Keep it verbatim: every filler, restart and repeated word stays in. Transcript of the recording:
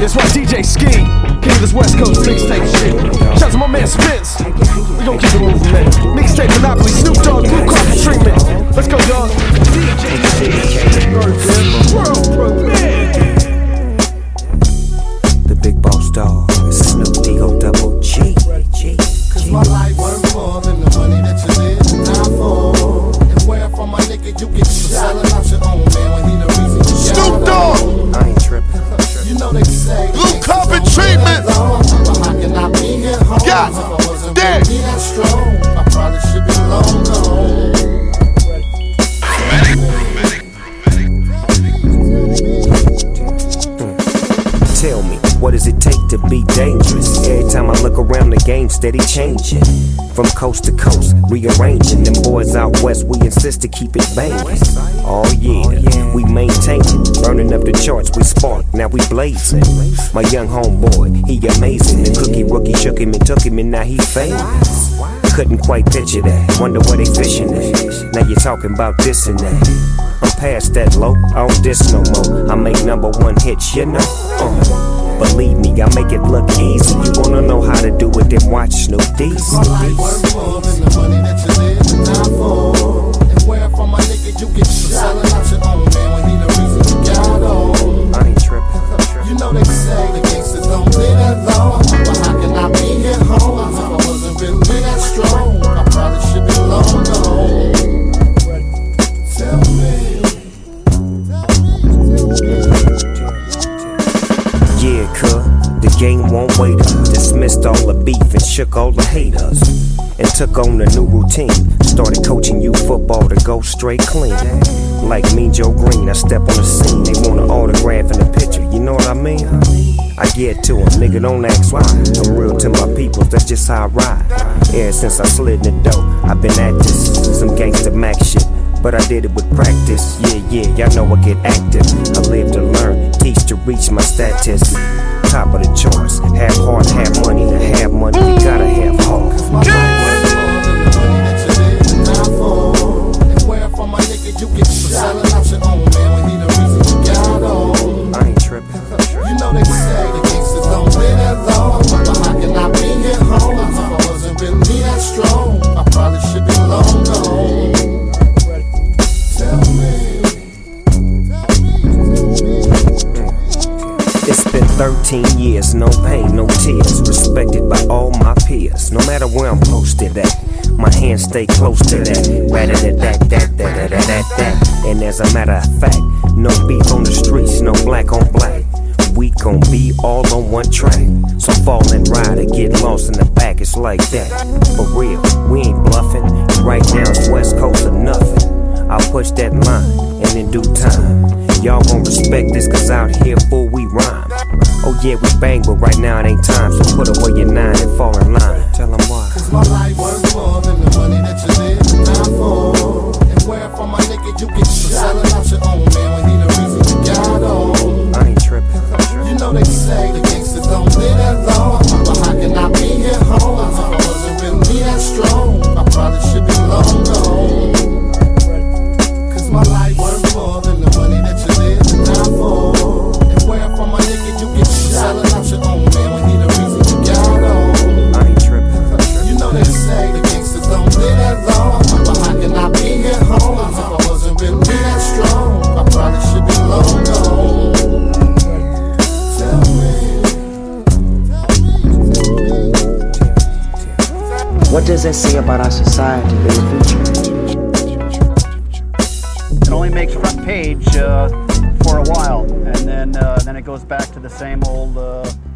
That's right, D J Ski, king of this West Coast mixtape shit. Shout out to my man Spence. We gon' keep it moving, man. Mixtape Monopoly, Snoop Dogg, Blue Carpet Treatment. Let's go, dog. D J World Premiere. The big boss dog, Snoop D-O double G. Cause my life worth more than the money that you live and die for. And where from my nigga you get selling out your own man when he the reason you Snoop Dogg. I ain't tripping. You know they say Blue Carpet Treatment. But how can I be here home? God If I wasn't damn. really that strong, I probably should be long gone. Tell me, what does it take to be dangerous? Every time I look around, the game steady changing. From coast to coast, rearranging. Them boys out west, we insist to keep it banging. Oh yeah, we maintain it. Burning up the charts, we spark, now we blazing. My young homeboy, he amazing. The cookie rookie shook him and took him, and now he famous. Couldn't quite picture that. Wonder where they fishing at. Now you're talking about this and that. I'm past that low, I don't diss no more. I make number one hits, you know. Uh, believe me, I make it look easy. You wanna know how to do it, then watch Snoop D's. My life worth more than the money that you live and die for. And where from my nigga you get selling out your own man when he the reason you got on. I ain't tripping. You know they say the gangsters don't live that long. But how can I be here home if I wasn't really that strong? I probably should be long gone. Tell me. Yeah, cuz, the game won't wait up. Dismissed all the beef and shook all the haters. And took on a new routine. Started coaching youth football to go straight clean. Like Mean Joe Green, I step on the scene. They want an autograph in the picture, you know what I mean? I get to them, nigga, don't ask why. I'm real to my peoples, that's just how I ride. Ever since I slid in the dough, I've been at this. Some gangsta Mac shit, but I did it with practice. Yeah, yeah, y'all know I get active. I live to learn, teach to reach my status. Top of the charts, have heart, have money. To have money, you gotta have heart. My life worth more than the money that you live and die for. And where from my nigga you get selling out your own man when he the reason you got on. I ain't tripping. You know they say the gangsters don't live that long. But how can I be here home if I wasn't really that strong? I probably should be long gone. Tell me. It's been thirteen years, no pain, no tears. Respected by all my peers. No matter where I'm posted at, my hands stay close to that. Rather than that, that, that, that, that, that, that. And as a matter of fact, no beef on the streets, no black on black. We gon' be all on one track. So fall and ride or get lost in the back, it's like that. For real, we ain't bluffing. Right now it's West Coast or nothing. I'll push that line, and in due time, y'all gon' respect this, cause out here, fool, we rhyme. Oh yeah, we bang, but right now it ain't time, so put away your nine and fall in line. Tell them why. Cause my life worth more than the money that you live and die for. And where from my nigga you get selling out your own man when he the reason you got on. I ain't tripping. You know they say the gangsters don't live that long. But how can I be here home if I wasn't really that strong? I probably should be long gone. Cause my life worth more than the money that you live and die for. And where from my nigga you get selling out your own man when he the reason you got on. I ain't tripping. You know they say the gangsters don't live that long. But how can I be here home if I wasn't really that strong? I probably should be long gone. Tell me. What does that say about our society in the future? It only makes front page uh, for a while, and then uh, then it goes back to the same old uh,